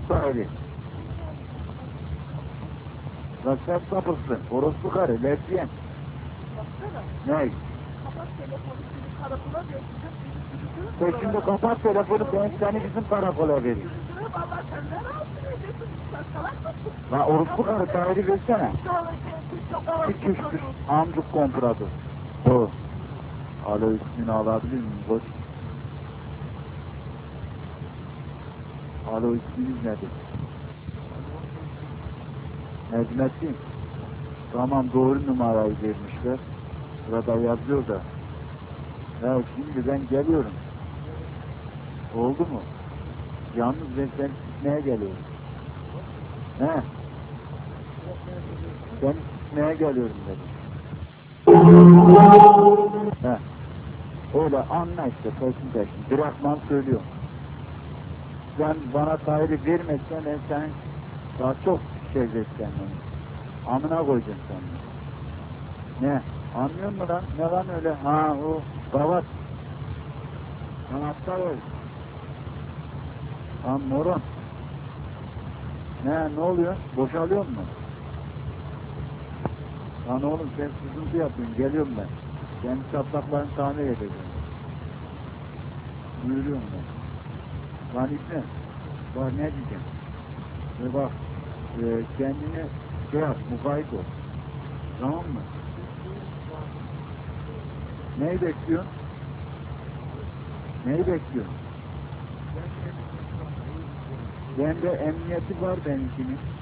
Tahir'i. Lan sen sapıksın. Orospu karı, lesbiyen. Baksana. Ne? Kapat telefonu seni karakola vereceğim. Sen şimdi kapat telefonu, ben seni bizim karakola vereyim. Valla sen ne rahatsız ediyorsun? Sen salak mısın? Lan orospu karı, Tahir'i versene. Bir küçük amcuk kompradı. O. Alo, ismini alabilir miyim? Koç. Alo, isminiz nedir? Necmettin. Tamam, doğru numarayı vermişler. Burada yazıyor da. Ya şimdi ben geliyorum. Oldu mu? Yalnız ben seni tutmaya geliyorum. He? Seni tutmaya geliyorum dedim. He. Öyle anla işte peşin peşin. Bırakman söylüyorum. Sen bana Tahir'i vermezsen ben senin daha çok şey edeceğim. Amına koyacağım seni. Ne? Anlıyor musun lan? Ne lan öyle? Ha o gavat. Anahtar öyle. Lan moron. Ne oluyor? Boşalıyor mu? Lan oğlum sen sızıntı yapıyorsun. Geliyorum ben. Kendi çatlaklarını tamir edeceğim. Buyuruyorum ben. Lan İbni. Bak ne diyeceğim. Ve bak kendine şey yap, mukayyet ol. Tamam mı? Neyi bekliyorsun? Neyi bekliyorsun? Bende emniyeti var benimkinin.